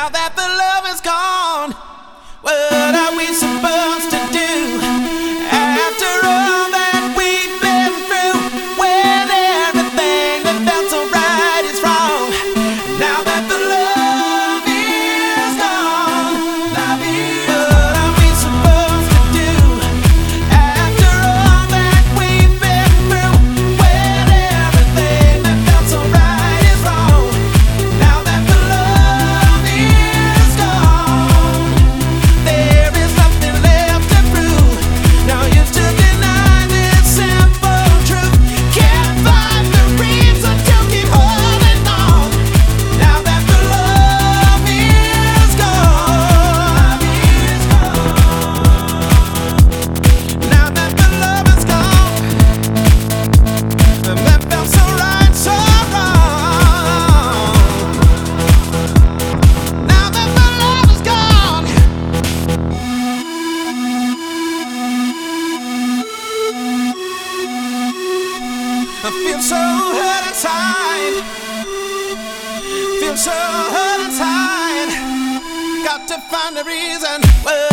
Now that the love is gone, what are we supposed to do? After all that we've been through, when everything that felt so right is wrong. Now that the love is gone, what are we supposed to do? After all that we've been through, when everything that felt so right is wrong. Now that the love is gone, there is nothing left to prove. No use to deny this simple truth. Can't find the reason to keep holding on. Now that the love is gone, now that the love is gone, and that felt so right, so wrong. Now that the love is gone, I feel so hurt inside. Feel so hurt inside. Got to find a reason.